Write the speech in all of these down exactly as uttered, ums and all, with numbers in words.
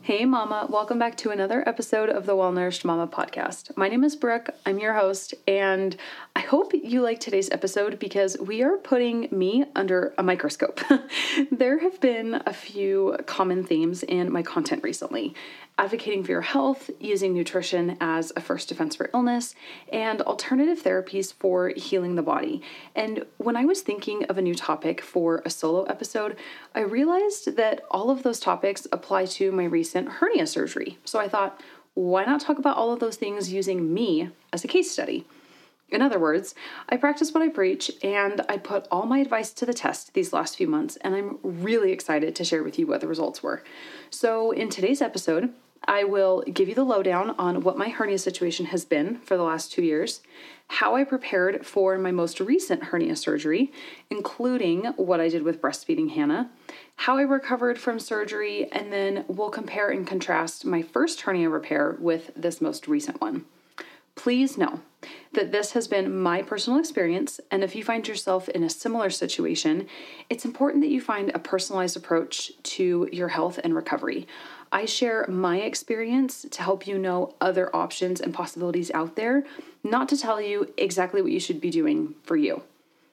Hey Mama, welcome back to another episode of the Well Nourished Mama podcast. My name is Brooke, I'm your host, and I hope you like today's episode because we are putting me under a microscope. There have been a few common themes in my content recently: advocating for your health, using nutrition as a first defense for illness, and alternative therapies for healing the body. And when I was thinking of a new topic for a solo episode, I realized that all of those topics apply to my recent hernia surgery. So I thought, why not talk about all of those things using me as a case study? In other words, I practice what I preach, and I put all my advice to the test these last few months, and I'm really excited to share with you what the results were. So in today's episode, I will give you the lowdown on what my hernia situation has been for the last two years, how I prepared for my most recent hernia surgery, including what I did with breastfeeding Hannah, how I recovered from surgery, and then we'll compare and contrast my first hernia repair with this most recent one. Please know that this has been my personal experience, and if you find yourself in a similar situation, it's important that you find a personalized approach to your health and recovery. I share my experience to help you know other options and possibilities out there, not to tell you exactly what you should be doing for you.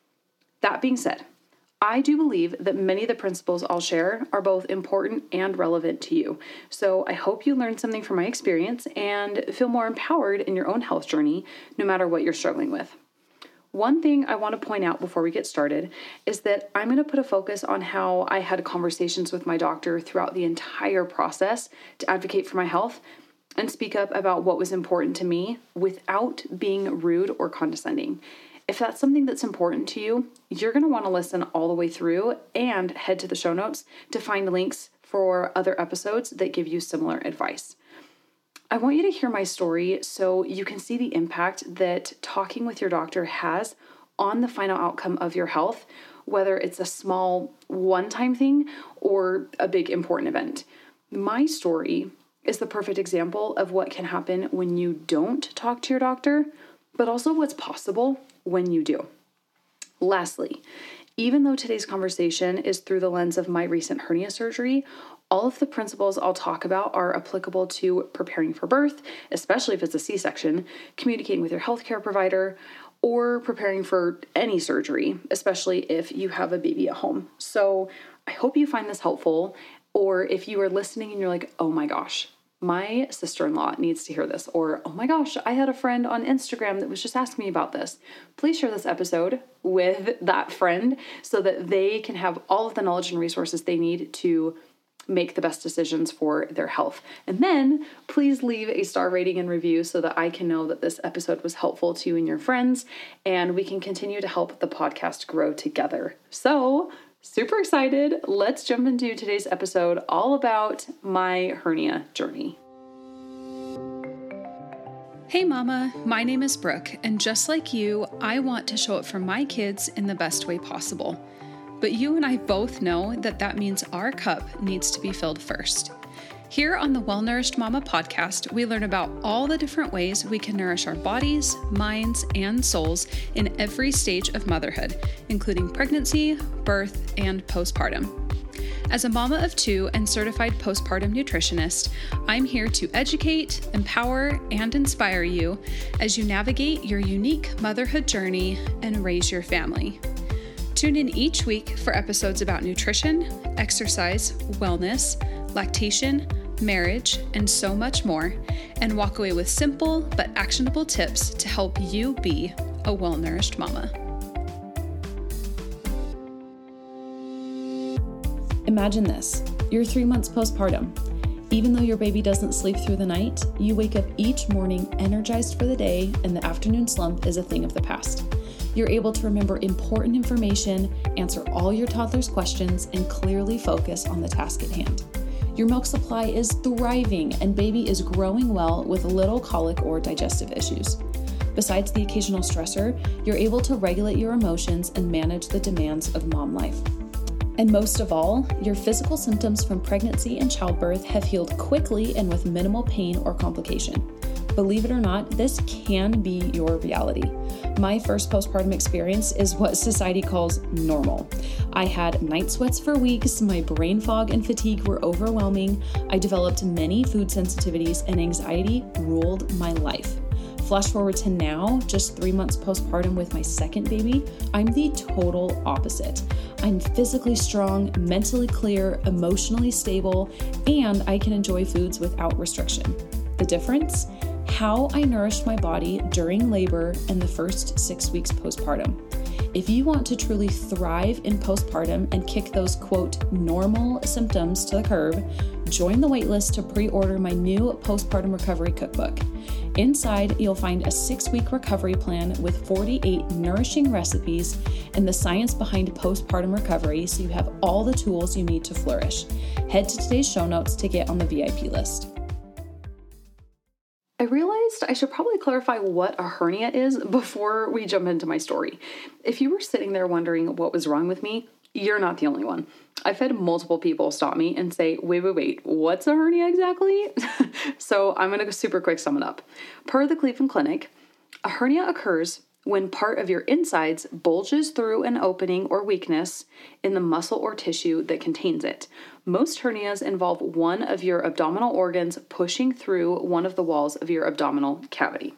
That being said, I do believe that many of the principles I'll share are both important and relevant to you. So I hope you learned something from my experience and feel more empowered in your own health journey, no matter what you're struggling with. One thing I want to point out before we get started is that I'm going to put a focus on how I had conversations with my doctor throughout the entire process to advocate for my health and speak up about what was important to me without being rude or condescending. If that's something that's important to you, you're going to want to listen all the way through and head to the show notes to find links for other episodes that give you similar advice. I want you to hear my story so you can see the impact that talking with your doctor has on the final outcome of your health, whether it's a small one-time thing or a big important event. My story is the perfect example of what can happen when you don't talk to your doctor, but also what's possible when you do. Lastly, even though today's conversation is through the lens of my recent hernia surgery, all of the principles I'll talk about are applicable to preparing for birth, especially if it's a C-section, communicating with your healthcare provider, or preparing for any surgery, especially if you have a baby at home. So I hope you find this helpful, or if you are listening and you're like, oh my gosh, my sister-in-law needs to hear this, or, oh my gosh, I had a friend on Instagram that was just asking me about this. Please share this episode with that friend so that they can have all of the knowledge and resources they need to make the best decisions for their health. And then please leave a star rating and review so that I can know that this episode was helpful to you and your friends, and we can continue to help the podcast grow together. So, super excited. Let's jump into today's episode all about my hernia journey. Hey Mama, my name is Brooke, and just like you, I want to show up for my kids in the best way possible. But you and I both know that that means our cup needs to be filled first. Here on the Well Nourished Mama podcast, we learn about all the different ways we can nourish our bodies, minds, and souls in every stage of motherhood, including pregnancy, birth, and postpartum. As a mama of two and certified postpartum nutritionist, I'm here to educate, empower, and inspire you as you navigate your unique motherhood journey and raise your family. Tune in each week for episodes about nutrition, exercise, wellness, lactation, marriage, and so much more, and walk away with simple but actionable tips to help you be a well-nourished mama. Imagine this. You're three months postpartum. Even though your baby doesn't sleep through the night, you wake up each morning energized for the day, and the afternoon slump is a thing of the past. You're able to remember important information, answer all your toddler's questions, and clearly focus on the task at hand. Your milk supply is thriving, and baby is growing well with little colic or digestive issues. Besides the occasional stressor, you're able to regulate your emotions and manage the demands of mom life. And most of all, your physical symptoms from pregnancy and childbirth have healed quickly and with minimal pain or complication. Believe it or not, this can be your reality. My first postpartum experience is what society calls normal. I had night sweats for weeks, my brain fog and fatigue were overwhelming, I developed many food sensitivities, and anxiety ruled my life. Flash forward to now, just three months postpartum with my second baby, I'm the total opposite. I'm physically strong, mentally clear, emotionally stable, and I can enjoy foods without restriction. The difference? How I nourished my body during labor and the first six weeks postpartum. If you want to truly thrive in postpartum and kick those quote normal symptoms to the curb, join the waitlist to pre-order my new postpartum recovery cookbook. Inside, you'll find a six-week recovery plan with forty-eight nourishing recipes and the science behind postpartum recovery, so you have all the tools you need to flourish. Head to today's show notes to get on the V I P list. I realized I should probably clarify what a hernia is before we jump into my story. If you were sitting there wondering what was wrong with me, you're not the only one. I've had multiple people stop me and say, wait, wait, wait, what's a hernia exactly? So I'm going to super quick sum it up. Per the Cleveland Clinic, a hernia occurs when part of your insides bulges through an opening or weakness in the muscle or tissue that contains it. Most hernias involve one of your abdominal organs pushing through one of the walls of your abdominal cavity.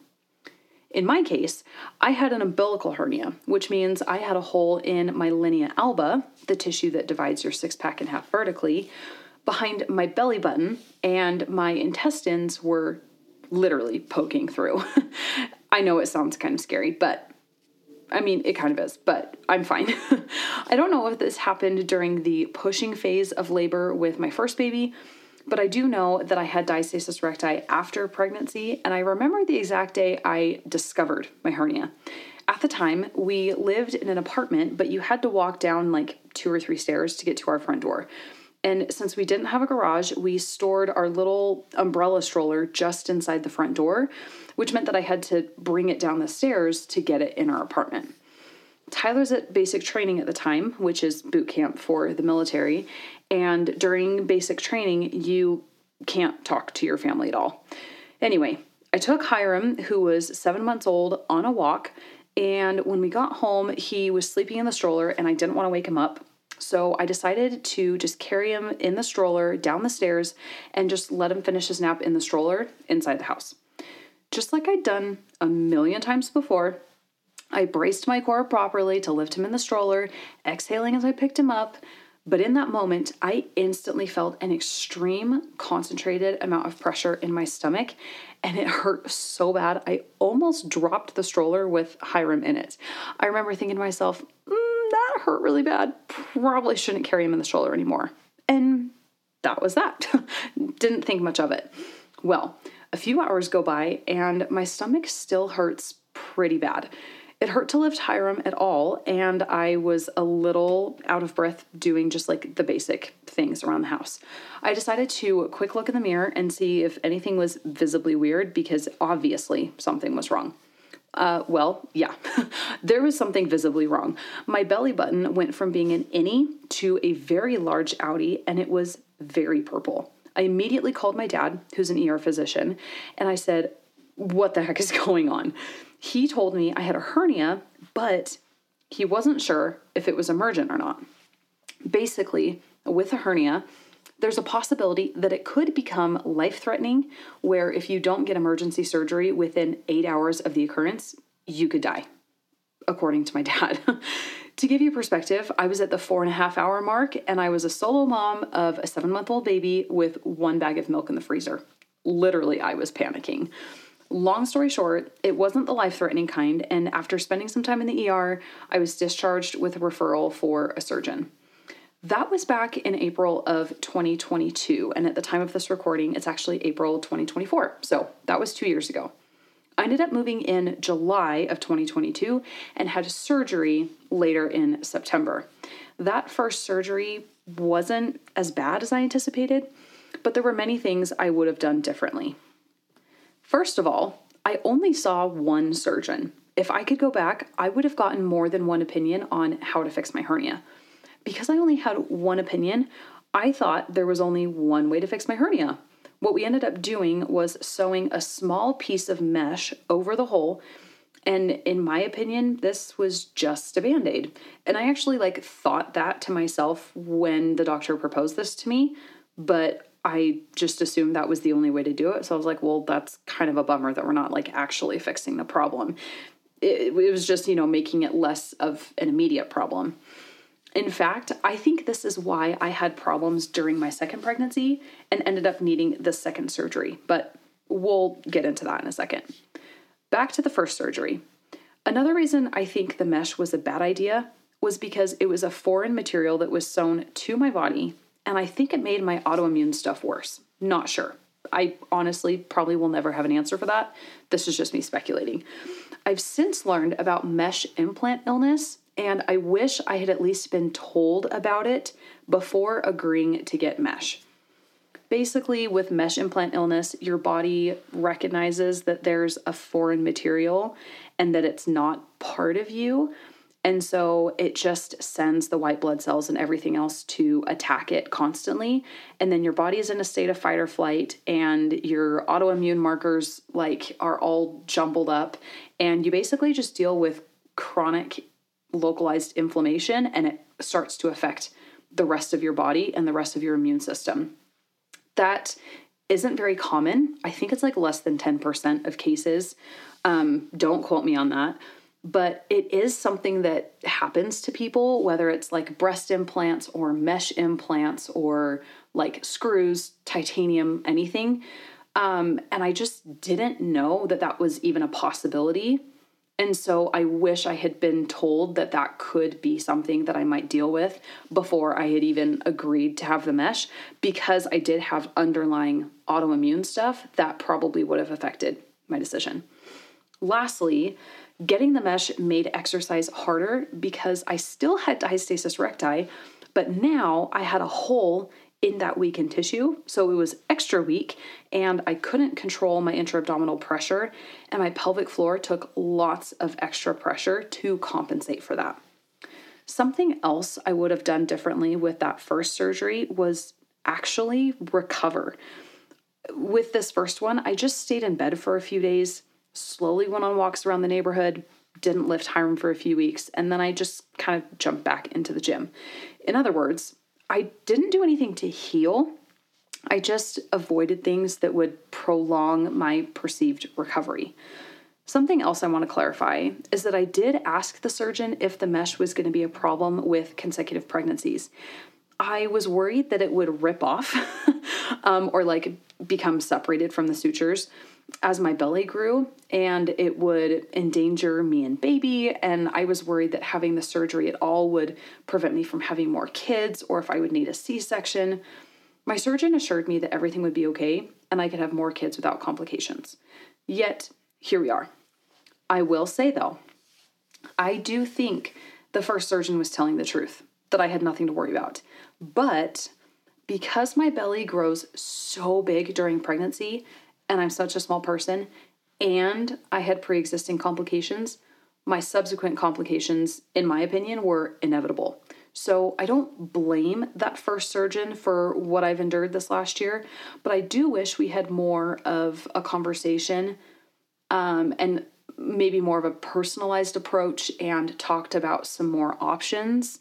In my case, I had an umbilical hernia, which means I had a hole in my linea alba, the tissue that divides your six-pack in half vertically, behind my belly button, and my intestines were literally poking through. I know it sounds kind of scary, but I mean, it kind of is, but I'm fine. I don't know if this happened during the pushing phase of labor with my first baby, but I do know that I had diastasis recti after pregnancy, and I remember the exact day I discovered my hernia. At the time, we lived in an apartment, but you had to walk down like two or three stairs to get to our front door. And since we didn't have a garage, we stored our little umbrella stroller just inside the front door, which meant that I had to bring it down the stairs to get it in our apartment. Tyler's at basic training at the time, which is boot camp for the military. And during basic training, you can't talk to your family at all. Anyway, I took Hiram, who was seven months old, on a walk. And when we got home, he was sleeping in the stroller and I didn't want to wake him up. So I decided to just carry him in the stroller down the stairs and just let him finish his nap in the stroller inside the house. Just like I'd done a million times before, I braced my core properly to lift him in the stroller, exhaling as I picked him up. But in that moment, I instantly felt an extreme concentrated amount of pressure in my stomach, and it hurt so bad, I almost dropped the stroller with Hiram in it. I remember thinking to myself, mm, that hurt really bad. Probably shouldn't carry him in the stroller anymore. And that was that. Didn't think much of it. Well, a few hours go by, and my stomach still hurts pretty bad. It hurt to lift Hiram at all, and I was a little out of breath doing just like the basic things around the house. I decided to quick look in the mirror and see if anything was visibly weird, because obviously something was wrong. Uh, well, yeah, there was something visibly wrong. My belly button went from being an innie to a very large outie, and it was very purple. I immediately called my dad, who's an E R physician, and I said, what the heck is going on? He told me I had a hernia, but he wasn't sure if it was emergent or not. Basically, with a hernia, there's a possibility that it could become life-threatening, where if you don't get emergency surgery within eight hours of the occurrence, you could die, according to my dad. To give you perspective, I was at the four and a half hour mark, and I was a solo mom of a seven-month-old baby with one bag of milk in the freezer. Literally, I was panicking. Long story short, it wasn't the life-threatening kind, and after spending some time in the E R, I was discharged with a referral for a surgeon. That was back in April of twenty twenty-two, and at the time of this recording, it's actually April twenty twenty-four, so that was two years ago. I ended up moving in July of twenty twenty-two and had surgery later in September. That first surgery wasn't as bad as I anticipated, but there were many things I would have done differently. First of all, I only saw one surgeon. If I could go back, I would have gotten more than one opinion on how to fix my hernia. Because I only had one opinion, I thought there was only one way to fix my hernia. what we ended up doing was sewing a small piece of mesh over the hole. And in my opinion, this was just a Band-Aid. And I actually like thought that to myself when the doctor proposed this to me, but I just assumed that was the only way to do it. So I was like, well, that's kind of a bummer that we're not like actually fixing the problem. It, it was just, you know, making it less of an immediate problem. In fact, I think this is why I had problems during my second pregnancy and ended up needing the second surgery, but we'll get into that in a second. Back to the first surgery. Another reason I think the mesh was a bad idea was because it was a foreign material that was sewn to my body, and I think it made my autoimmune stuff worse. Not sure. I honestly probably will never have an answer for that. This is just me speculating. I've since learned about mesh implant illness, and I wish I had at least been told about it before agreeing to get mesh. Basically, with mesh implant illness, your body recognizes that there's a foreign material and that it's not part of you. And so it just sends the white blood cells and everything else to attack it constantly. And then your body is in a state of fight or flight, and your autoimmune markers like are all jumbled up. And you basically just deal with chronic localized inflammation, and it starts to affect the rest of your body and the rest of your immune system. That isn't very common. I think it's like less than ten percent of cases. Um, don't quote me on that. But it is something that happens to people, whether it's like breast implants or mesh implants or like screws, titanium, anything. Um, and I just didn't know that that was even a possibility. And so I wish I had been told that that could be something that I might deal with before I had even agreed to have the mesh, because I did have underlying autoimmune stuff that probably would have affected my decision. Lastly, getting the mesh made exercise harder because I still had diastasis recti, but now I had a hole in that weakened tissue, so it was extra weak, and I couldn't control my intra-abdominal pressure, and my pelvic floor took lots of extra pressure to compensate for that. Something else I would have done differently with that first surgery was actually recover. With this first one, I just stayed in bed for a few days, slowly went on walks around the neighborhood, didn't lift Hiram for a few weeks, and then I just kind of jumped back into the gym. In other words, I didn't do anything to heal. I just avoided things that would prolong my perceived recovery. Something else I want to clarify is that I did ask the surgeon if the mesh was going to be a problem with consecutive pregnancies. I was worried that it would rip off um, or like become separated from the sutures as my belly grew, and it would endanger me and baby. And I was worried that having the surgery at all would prevent me from having more kids, or if I would need a C-section. My surgeon assured me that everything would be okay and I could have more kids without complications. Yet, here we are. I will say though, I do think the first surgeon was telling the truth, that I had nothing to worry about. But because my belly grows so big during pregnancy, and I'm such a small person, and I had pre-existing complications, my subsequent complications, in my opinion, were inevitable. So I don't blame that first surgeon for what I've endured this last year, but I do wish we had more of a conversation um, and maybe more of a personalized approach and talked about some more options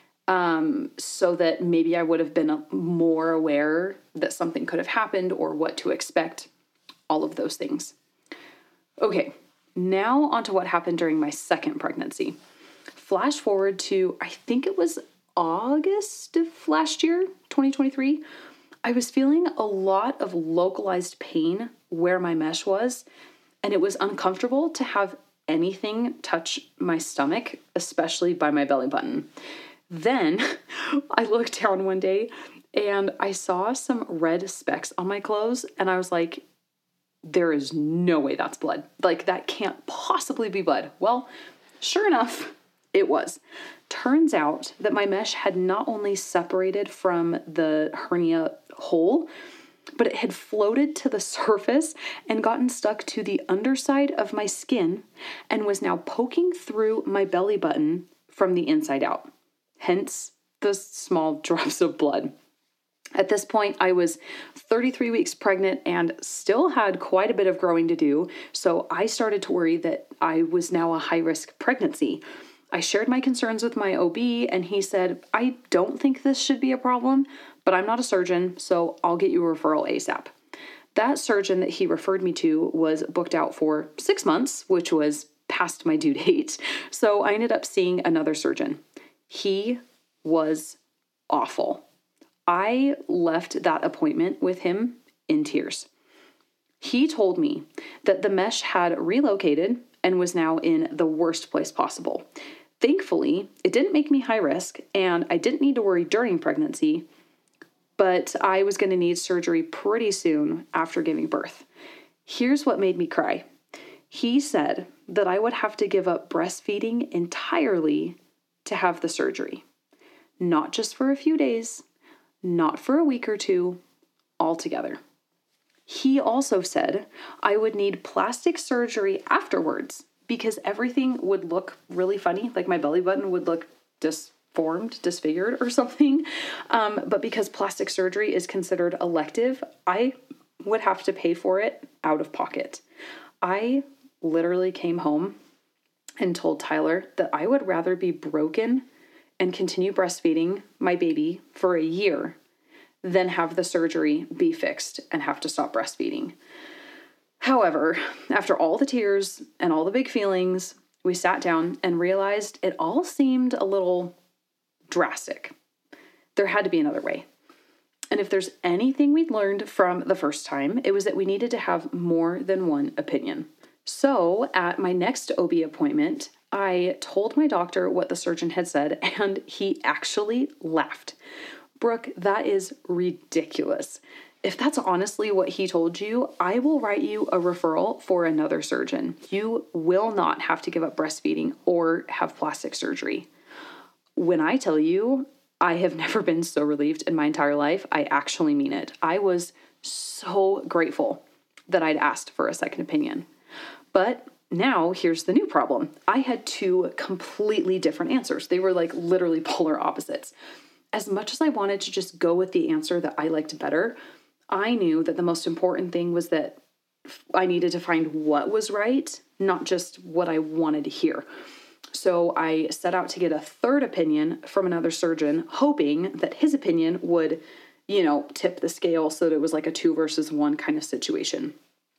um, so that maybe I would have been more aware that something could have happened or what to expect. All of those things. Okay, now on to what happened during my second pregnancy. Flash forward to, I think it was August of last year, twenty twenty-three. I was feeling a lot of localized pain where my mesh was, and it was uncomfortable to have anything touch my stomach, especially by my belly button. Then I looked down one day and I saw some red specks on my clothes, and I was like, there is no way that's blood. Like, that can't possibly be blood. Well, sure enough, it was. Turns out that my mesh had not only separated from the hernia hole, but it had floated to the surface and gotten stuck to the underside of my skin and was now poking through my belly button from the inside out. Hence the small drops of blood. At this point, I was thirty-three weeks pregnant and still had quite a bit of growing to do, so I started to worry that I was now a high-risk pregnancy. I shared my concerns with my O B, and he said, I don't think this should be a problem, but I'm not a surgeon, so I'll get you a referral ASAP. That surgeon that he referred me to was booked out for six months, which was past my due date, so I ended up seeing another surgeon. He was awful. I left that appointment with him in tears. He told me that the mesh had relocated and was now in the worst place possible. Thankfully, it didn't make me high risk, and I didn't need to worry during pregnancy, but I was going to need surgery pretty soon after giving birth. Here's what made me cry. He said that I would have to give up breastfeeding entirely to have the surgery. Not just for a few days, not for a week or two, altogether. He also said I would need plastic surgery afterwards because everything would look really funny, like my belly button would look disformed, disfigured or something. Um, but because plastic surgery is considered elective, I would have to pay for it out of pocket. I literally came home and told Tyler that I would rather be broken and continue breastfeeding my baby for a year than have the surgery be fixed and have to stop breastfeeding. However, after all the tears and all the big feelings, we sat down and realized it all seemed a little drastic. There had to be another way. And if there's anything we'd learned from the first time, it was that we needed to have more than one opinion. So at my next O B appointment, I told my doctor what the surgeon had said, and he actually laughed. Brooke, that is ridiculous. If that's honestly what he told you, I will write you a referral for another surgeon. You will not have to give up breastfeeding or have plastic surgery. When I tell you, I have never been so relieved in my entire life. I actually mean it. I was so grateful that I'd asked for a second opinion. But now here's the new problem. I had two completely different answers. They were like literally polar opposites. As much as I wanted to just go with the answer that I liked better, I knew that the most important thing was that I needed to find what was right, not just what I wanted to hear. So I set out to get a third opinion from another surgeon, hoping that his opinion would, you know, tip the scale so that it was like a two versus one kind of situation.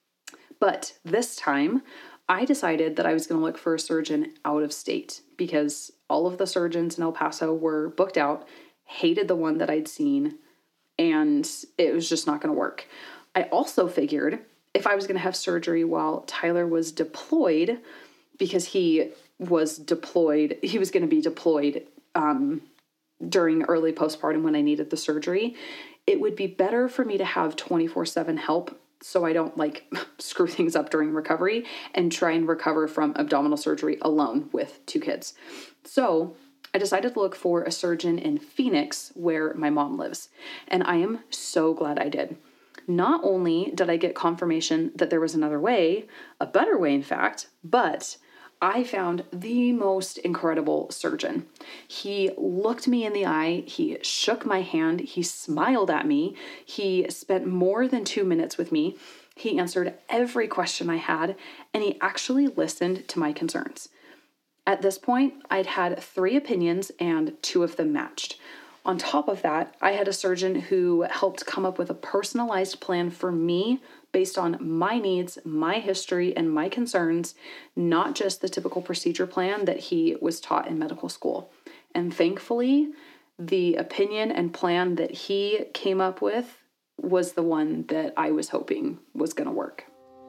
But this time, I decided that I was going to look for a surgeon out of state because all of the surgeons in El Paso were booked out, hated the one that I'd seen, and it was just not going to work. I also figured if I was going to have surgery while Tyler was deployed, because he was deployed, he was going to be deployed um, during early postpartum when I needed the surgery, it would be better for me to have twenty-four seven help so I don't like screw things up during recovery and try and recover from abdominal surgery alone with two kids. So I decided to look for a surgeon in Phoenix where my mom lives. And I am so glad I did. Not only did I get confirmation that there was another way, a better way in fact, but I found the most incredible surgeon. He looked me in the eye, he shook my hand, he smiled at me, he spent more than two minutes with me, he answered every question I had, and he actually listened to my concerns. At this point, I'd had three opinions and two of them matched. On top of that, I had a surgeon who helped come up with a personalized plan for me based on my needs, my history, and my concerns, not just the typical procedure plan that he was taught in medical school. And thankfully, the opinion and plan that he came up with was the one that I was hoping was going to work.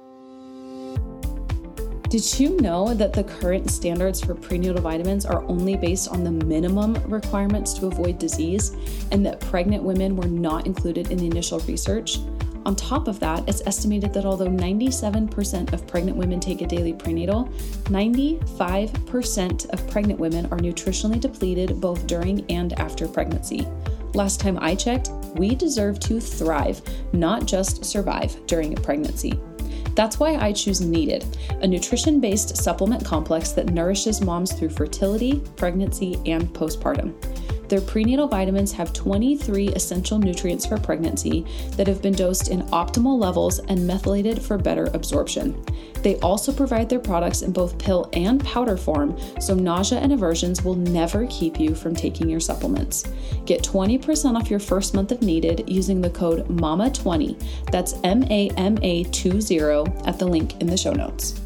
Did you know that the current standards for prenatal vitamins are only based on the minimum requirements to avoid disease, and that pregnant women were not included in the initial research? On top of that, it's estimated that although ninety-seven percent of pregnant women take a daily prenatal, ninety-five percent of pregnant women are nutritionally depleted both during and after pregnancy. Last time I checked, we deserve to thrive, not just survive during a pregnancy. That's why I choose Needed, a nutrition-based supplement complex that nourishes moms through fertility, pregnancy, and postpartum. Their prenatal vitamins have twenty-three essential nutrients for pregnancy that have been dosed in optimal levels and methylated for better absorption. They also provide their products in both pill and powder form, so nausea and aversions will never keep you from taking your supplements. Get twenty percent off your first month of Needed using the code M A M A twenty. That's M A M A twenty at the link in the show notes.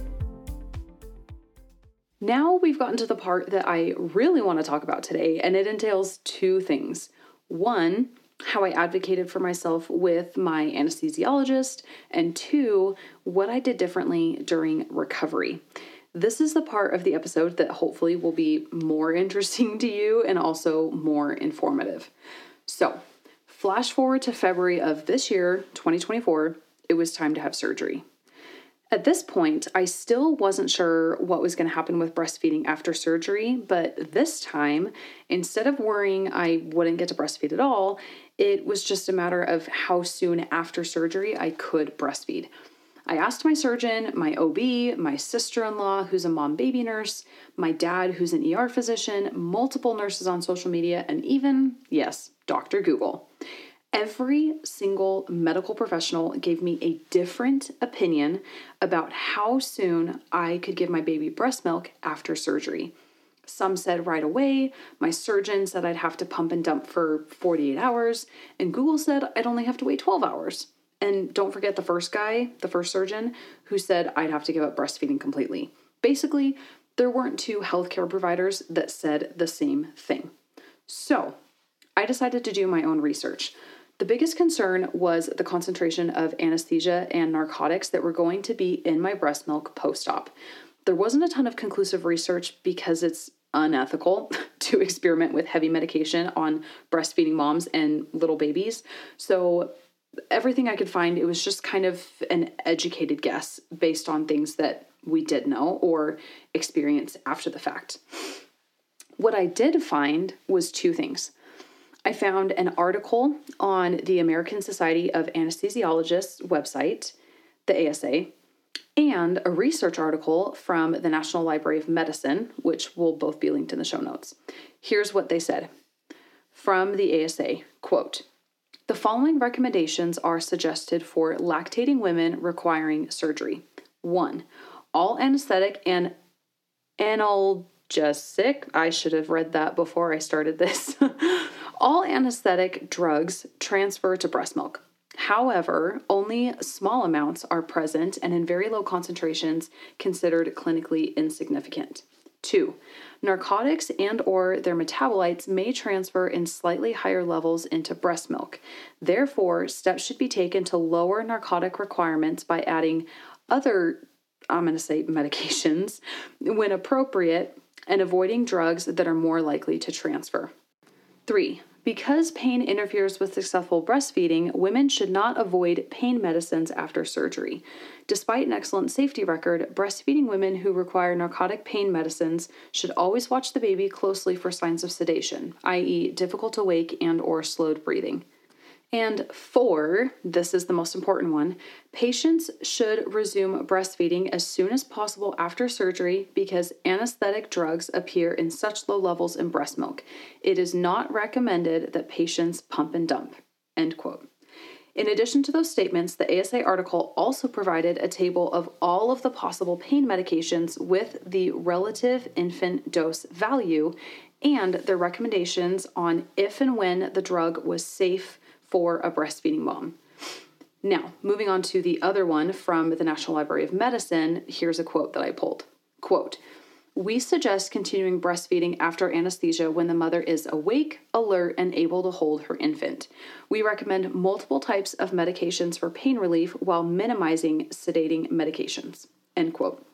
Now we've gotten to the part that I really want to talk about today, and it entails two things. One, how I advocated for myself with my anesthesiologist, and two, what I did differently during recovery. This is the part of the episode that hopefully will be more interesting to you and also more informative. So, flash forward to February of this year, twenty twenty-four, it was time to have surgery. At this point, I still wasn't sure what was going to happen with breastfeeding after surgery, but this time, instead of worrying I wouldn't get to breastfeed at all, it was just a matter of how soon after surgery I could breastfeed. I asked my surgeon, my O B, my sister-in-law, who's a mom-baby nurse, my dad, who's an E R physician, multiple nurses on social media, and even, yes, Doctor Google. Every single medical professional gave me a different opinion about how soon I could give my baby breast milk after surgery. Some said right away, my surgeon said I'd have to pump and dump for forty-eight hours, and Google said I'd only have to wait twelve hours. And don't forget the first guy, the first surgeon, who said I'd have to give up breastfeeding completely. Basically, there weren't two healthcare providers that said the same thing. So, I decided to do my own research. The biggest concern was the concentration of anesthesia and narcotics that were going to be in my breast milk post-op. There wasn't a ton of conclusive research because it's unethical to experiment with heavy medication on breastfeeding moms and little babies. So everything I could find, it was just kind of an educated guess based on things that we did know or experience after the fact. What I did find was two things. I found an article on the American Society of Anesthesiologists website, the A S A, and a research article from the National Library of Medicine, which will both be linked in the show notes. Here's what they said. From the A S A, quote, "The following recommendations are suggested for lactating women requiring surgery. One, all anesthetic and analgesic," I should have read that before I started this, "all anesthetic drugs transfer to breast milk. However, only small amounts are present and in very low concentrations considered clinically insignificant. Two, narcotics and or their metabolites may transfer in slightly higher levels into breast milk. Therefore, steps should be taken to lower narcotic requirements by adding other, I'm going to say medications, when appropriate, and avoiding drugs that are more likely to transfer. Three, because pain interferes with successful breastfeeding, women should not avoid pain medicines after surgery. Despite an excellent safety record, breastfeeding women who require narcotic pain medicines should always watch the baby closely for signs of sedation, that is difficult to wake and or slowed breathing. And four, this is the most important one, patients should resume breastfeeding as soon as possible after surgery because anesthetic drugs appear in such low levels in breast milk. It is not recommended that patients pump and dump." End quote. In addition to those statements, the A S A article also provided a table of all of the possible pain medications with the relative infant dose value and their recommendations on if and when the drug was safe for a breastfeeding mom. Now, moving on to the other one from the National Library of Medicine, here's a quote that I pulled. Quote, "We suggest continuing breastfeeding after anesthesia when the mother is awake, alert, and able to hold her infant. We recommend multiple types of medications for pain relief while minimizing sedating medications." End quote.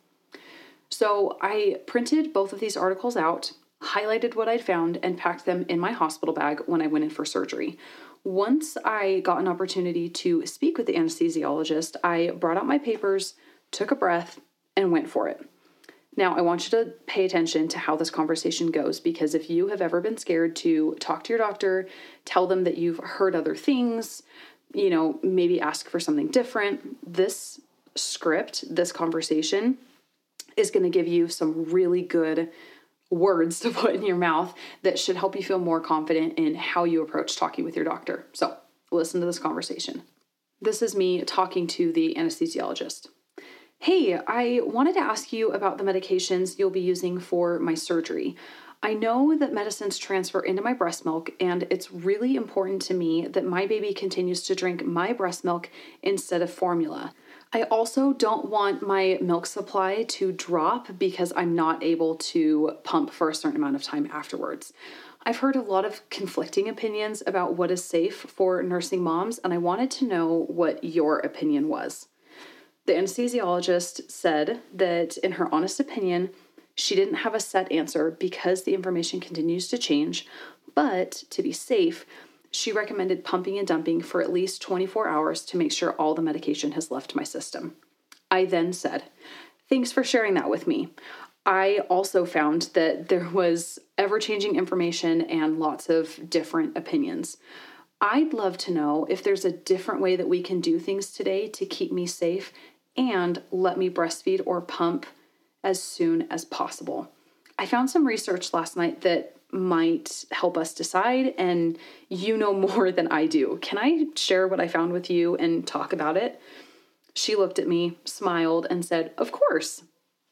So I printed both of these articles out, highlighted what I'd found, and packed them in my hospital bag when I went in for surgery. Once I got an opportunity to speak with the anesthesiologist, I brought out my papers, took a breath, and went for it. Now, I want you to pay attention to how this conversation goes, because if you have ever been scared to talk to your doctor, tell them that you've heard other things, you know, maybe ask for something different, this script, this conversation is going to give you some really good words to put in your mouth that should help you feel more confident in how you approach talking with your doctor. So listen to this conversation. This is me talking to the anesthesiologist. Hey, I wanted to ask you about the medications you'll be using for my surgery. I know that medicines transfer into my breast milk, and it's really important to me that my baby continues to drink my breast milk instead of formula. I also don't want my milk supply to drop because I'm not able to pump for a certain amount of time afterwards. I've heard a lot of conflicting opinions about what is safe for nursing moms, and I wanted to know what your opinion was. The anesthesiologist said that, in her honest opinion, she didn't have a set answer because the information continues to change, but to be safe, she recommended pumping and dumping for at least twenty-four hours to make sure all the medication has left my system. I then said, "Thanks for sharing that with me. I also found that there was ever-changing information and lots of different opinions. I'd love to know if there's a different way that we can do things today to keep me safe and let me breastfeed or pump as soon as possible." I found some research last night that might help us decide, and you know more than I do. Can I share what I found with you and talk about it? She looked at me, smiled, and said, "Of course."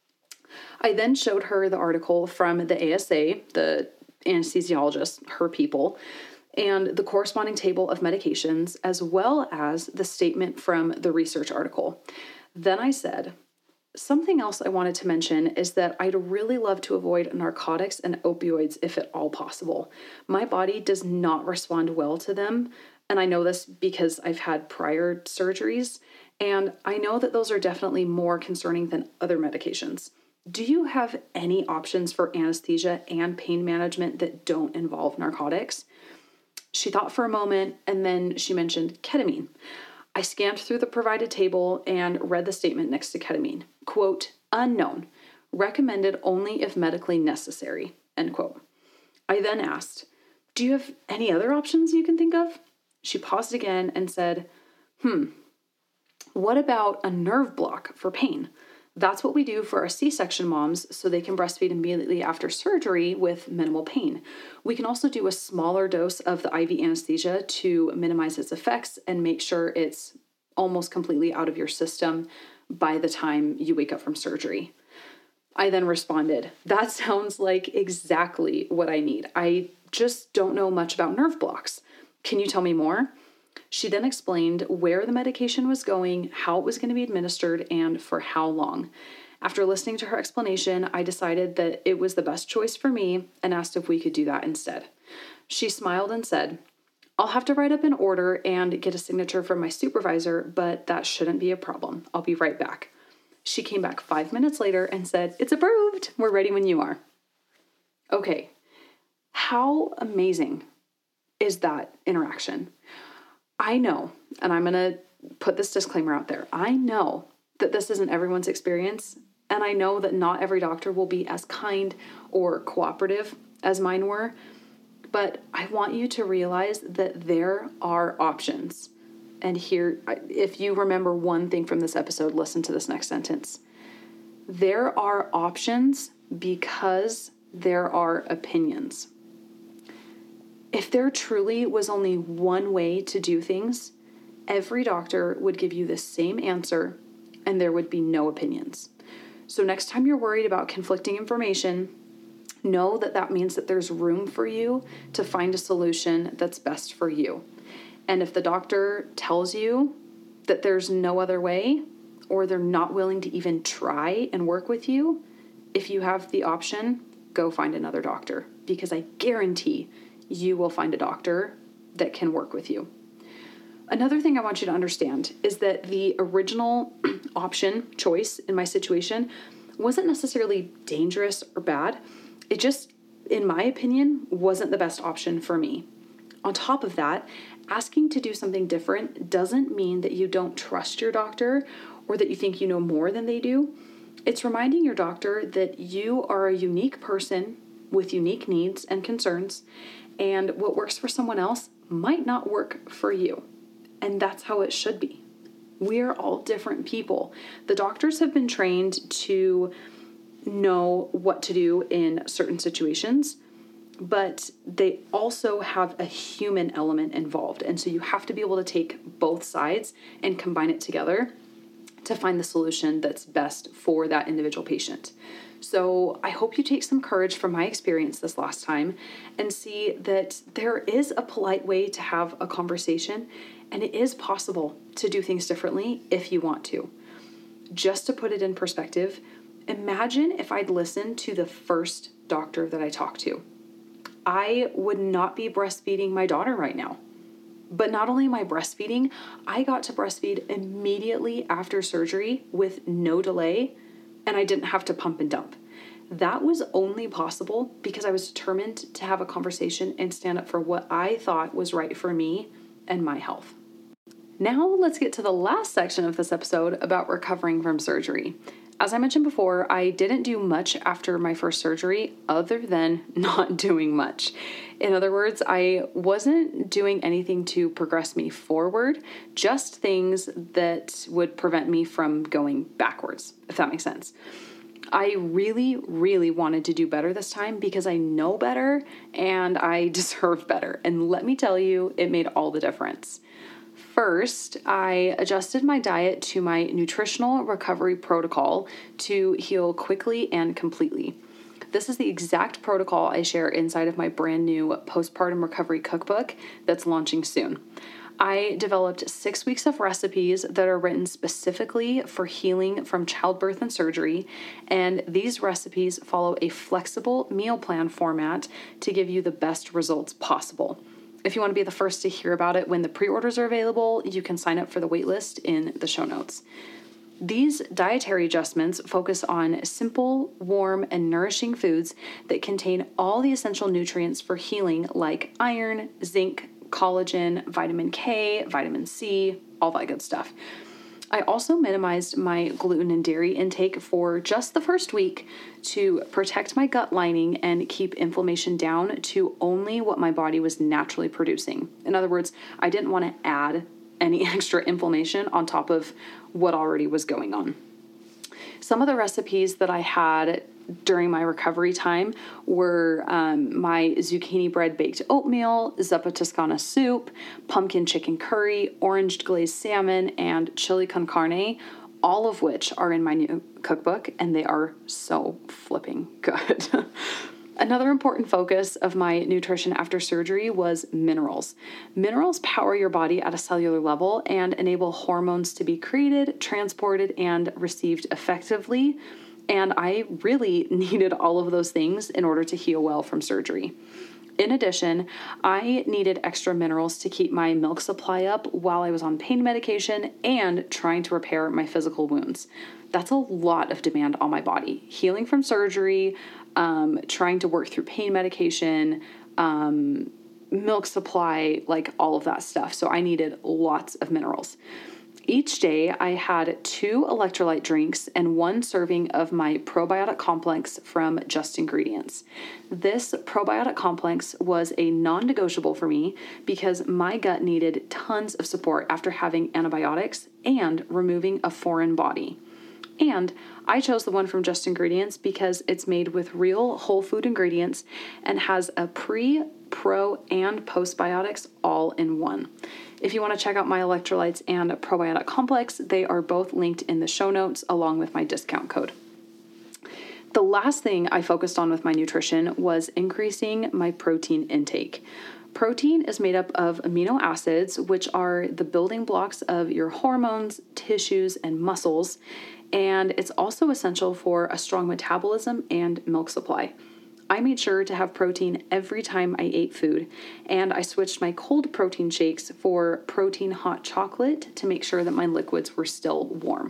I then showed her the article from the A S A, the anesthesiologist, her people, and the corresponding table of medications, as well as the statement from the research article. Then I said, "Something else I wanted to mention is that I'd really love to avoid narcotics and opioids if at all possible. My body does not respond well to them, and I know this because I've had prior surgeries, and I know that those are definitely more concerning than other medications. Do you have any options for anesthesia and pain management that don't involve narcotics?" She thought for a moment, and then she mentioned ketamine. I scanned through the provided table and read the statement next to ketamine. Quote, "Unknown. Recommended only if medically necessary." End quote. I then asked, "Do you have any other options you can think of?" She paused again and said, hmm, "What about a nerve block for pain? That's what we do for our C-section moms so they can breastfeed immediately after surgery with minimal pain. We can also do a smaller dose of the I V anesthesia to minimize its effects and make sure it's almost completely out of your system by the time you wake up from surgery." I then responded, "That sounds like exactly what I need. I just don't know much about nerve blocks. Can you tell me more?" She then explained where the medication was going, how it was going to be administered, and for how long. After listening to her explanation, I decided that it was the best choice for me and asked if we could do that instead. She smiled and said, "I'll have to write up an order and get a signature from my supervisor, but that shouldn't be a problem. I'll be right back." She came back five minutes later and said, "It's approved. We're ready when you are." Okay, how amazing is that interaction? I know, and I'm going to put this disclaimer out there, I know that this isn't everyone's experience, and I know that not every doctor will be as kind or cooperative as mine were, but I want you to realize that there are options. And here, if you remember one thing from this episode, listen to this next sentence. There are options because there are opinions. If there truly was only one way to do things, every doctor would give you the same answer and there would be no opinions. So next time you're worried about conflicting information, know that that means that there's room for you to find a solution that's best for you. And if the doctor tells you that there's no other way, or they're not willing to even try and work with you, if you have the option, go find another doctor, because I guarantee you will find a doctor that can work with you. Another thing I want you to understand is that the original option choice in my situation wasn't necessarily dangerous or bad. It just, in my opinion, wasn't the best option for me. On top of that, asking to do something different doesn't mean that you don't trust your doctor or that you think you know more than they do. It's reminding your doctor that you are a unique person with unique needs and concerns, and what works for someone else might not work for you. And that's how it should be. We're all different people. The doctors have been trained to know what to do in certain situations, but they also have a human element involved. And so you have to be able to take both sides and combine it together to find the solution that's best for that individual patient. So I hope you take some courage from my experience this last time and see that there is a polite way to have a conversation, and it is possible to do things differently if you want to. Just to put it in perspective, imagine if I'd listened to the first doctor that I talked to. I would not be breastfeeding my daughter right now. But not only am I breastfeeding, I got to breastfeed immediately after surgery with no delay, and I didn't have to pump and dump. That was only possible because I was determined to have a conversation and stand up for what I thought was right for me and my health. Now let's get to the last section of this episode about recovering from surgery. As I mentioned before, I didn't do much after my first surgery other than not doing much. In other words, I wasn't doing anything to progress me forward, just things that would prevent me from going backwards, if that makes sense. I really, really wanted to do better this time because I know better and I deserve better. And let me tell you, it made all the difference. First, I adjusted my diet to my nutritional recovery protocol to heal quickly and completely. This is the exact protocol I share inside of my brand new postpartum recovery cookbook that's launching soon. I developed six weeks of recipes that are written specifically for healing from childbirth and surgery, and these recipes follow a flexible meal plan format to give you the best results possible. If you want to be the first to hear about it when the pre-orders are available, you can sign up for the waitlist in the show notes. These dietary adjustments focus on simple, warm, and nourishing foods that contain all the essential nutrients for healing like iron, zinc, collagen, vitamin K, vitamin C, all that good stuff. I also minimized my gluten and dairy intake for just the first week to protect my gut lining and keep inflammation down to only what my body was naturally producing. In other words, I didn't want to add any extra inflammation on top of what already was going on. Some of the recipes that I had during my recovery time were um, my zucchini bread baked oatmeal, zuppa toscana soup, pumpkin chicken curry, orange glazed salmon, and chili con carne, all of which are in my new cookbook, and they are so flipping good. Another important focus of my nutrition after surgery was minerals. Minerals power your body at a cellular level and enable hormones to be created, transported, and received effectively. And I really needed all of those things in order to heal well from surgery. In addition, I needed extra minerals to keep my milk supply up while I was on pain medication and trying to repair my physical wounds. That's a lot of demand on my body. Healing from surgery, um, trying to work through pain medication, um, milk supply, like all of that stuff. So I needed lots of minerals. Each day, I had two electrolyte drinks and one serving of my probiotic complex from Just Ingredients. This probiotic complex was a non-negotiable for me because my gut needed tons of support after having antibiotics and removing a foreign body. And I chose the one from Just Ingredients because it's made with real whole food ingredients and has a pre, pro, and postbiotics all in one. If you want to check out my electrolytes and probiotic complex, they are both linked in the show notes along with my discount code. The last thing I focused on with my nutrition was increasing my protein intake. Protein is made up of amino acids, which are the building blocks of your hormones, tissues, and muscles, and it's also essential for a strong metabolism and milk supply. I made sure to have protein every time I ate food, and I switched my cold protein shakes for protein hot chocolate to make sure that my liquids were still warm.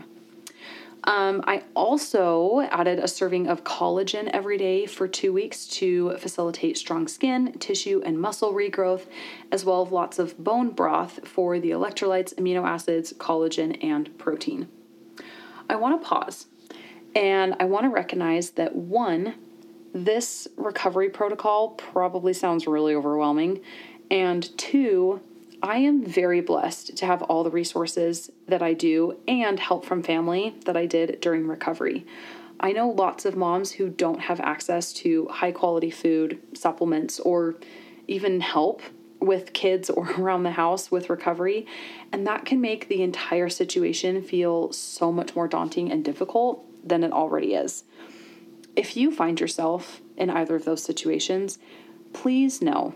Um, I also added a serving of collagen every day for two weeks to facilitate strong skin, tissue, and muscle regrowth, as well as lots of bone broth for the electrolytes, amino acids, collagen, and protein. I want to pause, and I want to recognize that one, this recovery protocol probably sounds really overwhelming, and two, I am very blessed to have all the resources that I do and help from family that I did during recovery. I know lots of moms who don't have access to high quality food, supplements, or even help with kids or around the house with recovery. And that can make the entire situation feel so much more daunting and difficult than it already is. If you find yourself in either of those situations, please know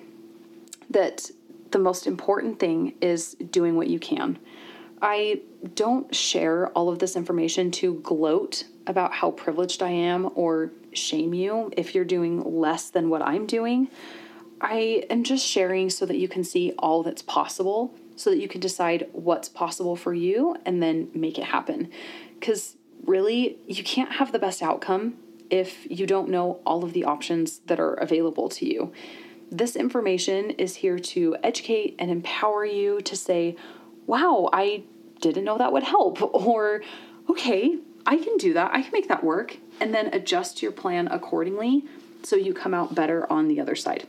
that the most important thing is doing what you can. I don't share all of this information to gloat about how privileged I am or shame you if you're doing less than what I'm doing. I am just sharing so that you can see all that's possible, so that you can decide what's possible for you and then make it happen. Because really, you can't have the best outcome if you don't know all of the options that are available to you. This information is here to educate and empower you to say, wow, I didn't know that would help, or okay, I can do that. I can make that work, and then adjust your plan accordingly so you come out better on the other side.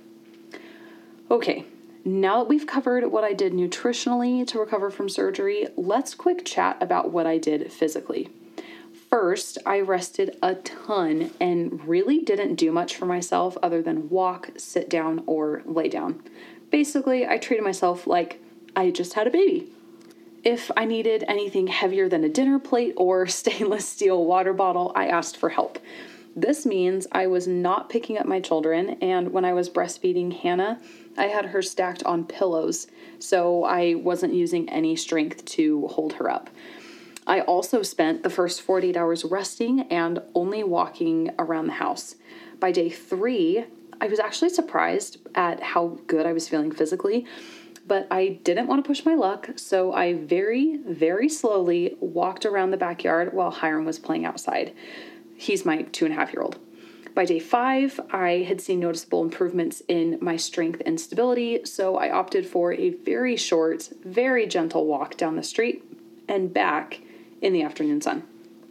Okay, now that we've covered what I did nutritionally to recover from surgery, let's quick chat about what I did physically. First, I rested a ton and really didn't do much for myself other than walk, sit down, or lay down. Basically, I treated myself like I just had a baby. If I needed anything heavier than a dinner plate or stainless steel water bottle, I asked for help. This means I was not picking up my children, and when I was breastfeeding Hannah, I had her stacked on pillows, so I wasn't using any strength to hold her up. I also spent the first forty-eight hours resting and only walking around the house. By day three, I was actually surprised at how good I was feeling physically, but I didn't want to push my luck, so I very, very slowly walked around the backyard while Hiram was playing outside. He's my two and a half year old. By day five, I had seen noticeable improvements in my strength and stability, so I opted for a very short, very gentle walk down the street and back in the afternoon sun.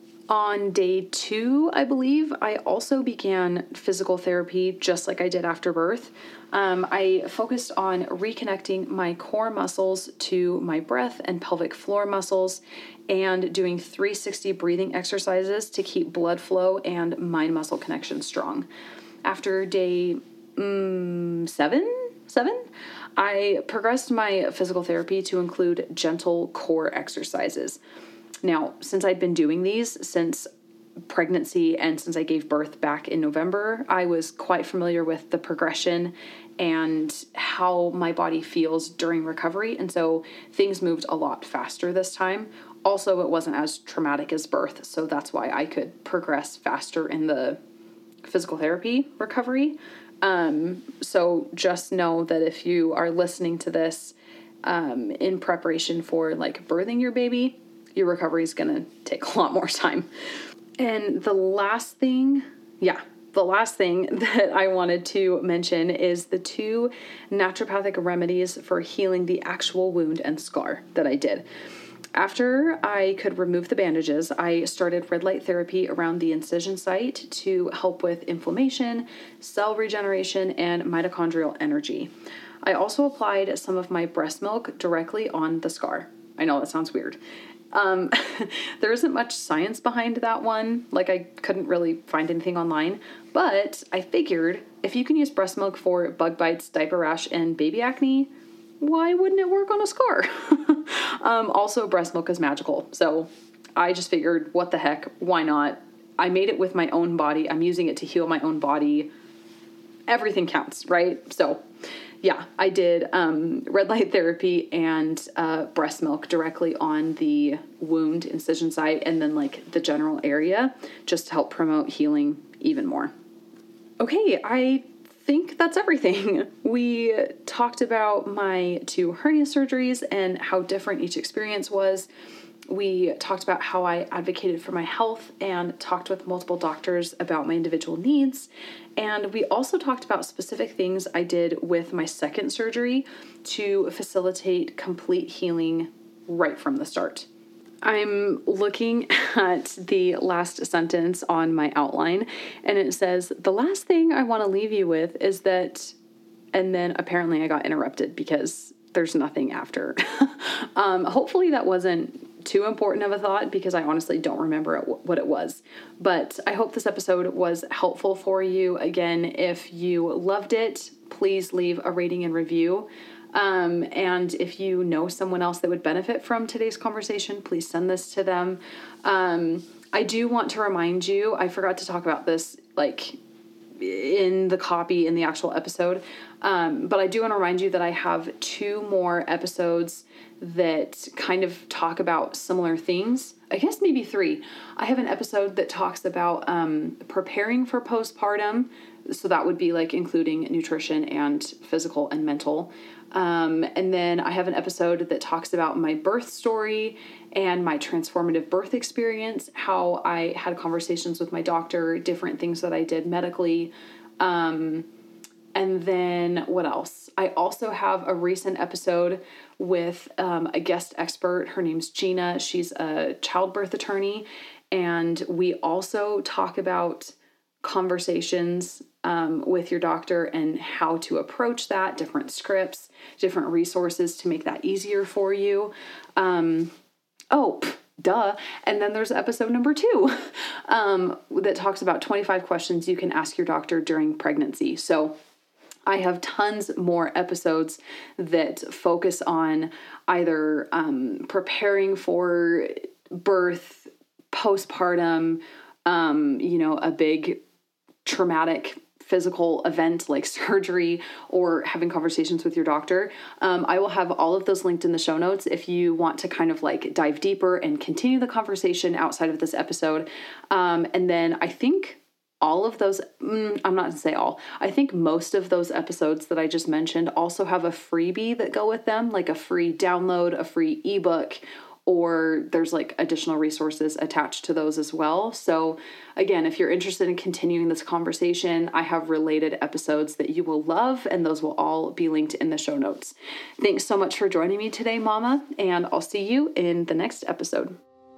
On day two, I believe, I also began physical therapy just like I did after birth. Um, I focused on reconnecting my core muscles to my breath and pelvic floor muscles and doing three sixty breathing exercises to keep blood flow and mind muscle connection strong. After day um, seven, seven, I progressed my physical therapy to include gentle core exercises. Now, since I'd been doing these since pregnancy and since I gave birth back in November, I was quite familiar with the progression and how my body feels during recovery. And so things moved a lot faster this time. Also, it wasn't as traumatic as birth, so that's why I could progress faster in the physical therapy recovery. Um, so just know that if you are listening to this um, in preparation for like birthing your baby, your recovery is going to take a lot more time. And the last thing, yeah, the last thing that I wanted to mention is the two naturopathic remedies for healing the actual wound and scar that I did. After I could remove the bandages, I started red light therapy around the incision site to help with inflammation, cell regeneration, and mitochondrial energy. I also applied some of my breast milk directly on the scar. I know that sounds weird. Um, there isn't much science behind that one. Like, I couldn't really find anything online, but I figured if you can use breast milk for bug bites, diaper rash, and baby acne, why wouldn't it work on a scar? um, also, breast milk is magical. So I just figured, what the heck? Why not? I made it with my own body. I'm using it to heal my own body. Everything counts, right? So yeah, I did um, red light therapy and uh, breast milk directly on the wound incision site and then like the general area just to help promote healing even more. Okay, I think that's everything. We talked about my two hernia surgeries and how different each experience was. We talked about how I advocated for my health and talked with multiple doctors about my individual needs. And we also talked about specific things I did with my second surgery to facilitate complete healing right from the start. I'm looking at the last sentence on my outline, and it says, the last thing I want to leave you with is that, and then apparently I got interrupted because there's nothing after. um, hopefully that wasn't too important of a thought because I honestly don't remember it, what it was. But I hope this episode was helpful for you. Again, if you loved it, please leave a rating and review. Um, and if you know someone else that would benefit from today's conversation, please send this to them. Um, I do want to remind you, I forgot to talk about this, like, in the copy in the actual episode. Um, but I do want to remind you that I have two more episodes that kind of talk about similar things. I guess maybe three. I have an episode that talks about um, preparing for postpartum. So that would be like including nutrition and physical and mental. Um, and then I have an episode that talks about my birth story and my transformative birth experience, how I had conversations with my doctor, different things that I did medically. Um, and then what else? I also have a recent episode with um, a guest expert. Her name's Gina. She's a childbirth attorney. And we also talk about conversations um, with your doctor and how to approach that, different scripts, different resources to make that easier for you. Um, oh, pff, duh. And then there's episode number two um, that talks about twenty-five questions you can ask your doctor during pregnancy. So I have tons more episodes that focus on either um, preparing for birth, postpartum, um, you know, a big traumatic physical event like surgery, or having conversations with your doctor. Um, I will have all of those linked in the show notes if you want to kind of like dive deeper and continue the conversation outside of this episode. Um, and then I think all of those, mm, I'm not going to say all, I think most of those episodes that I just mentioned also have a freebie that go with them, like a free download, a free ebook, or there's like additional resources attached to those as well. So again, if you're interested in continuing this conversation, I have related episodes that you will love, and those will all be linked in the show notes. Thanks so much for joining me today, Mama, and I'll see you in the next episode.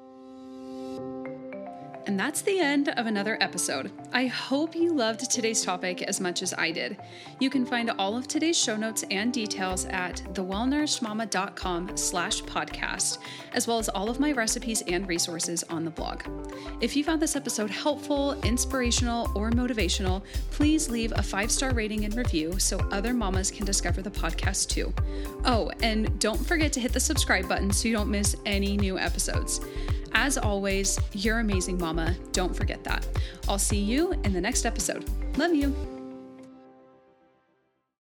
And that's the end of another episode. I hope you loved today's topic as much as I did. You can find all of today's show notes and details at thewellnourishedmama.com slash podcast, as well as all of my recipes and resources on the blog. If you found this episode helpful, inspirational, or motivational, please leave a five-star rating and review so other mamas can discover the podcast too. Oh, and don't forget to hit the subscribe button so you don't miss any new episodes. As always, you're amazing, Mama. Don't forget that. I'll see you in the next episode. Love you.